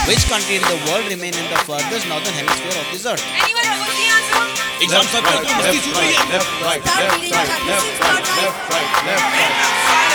Which country in the world remain in the furthest northern hemisphere of this earth? Anyone know what's the answer? Exam सब तो मस्ती छूट रही है. Start reading the chapter 6, start right. Left, right.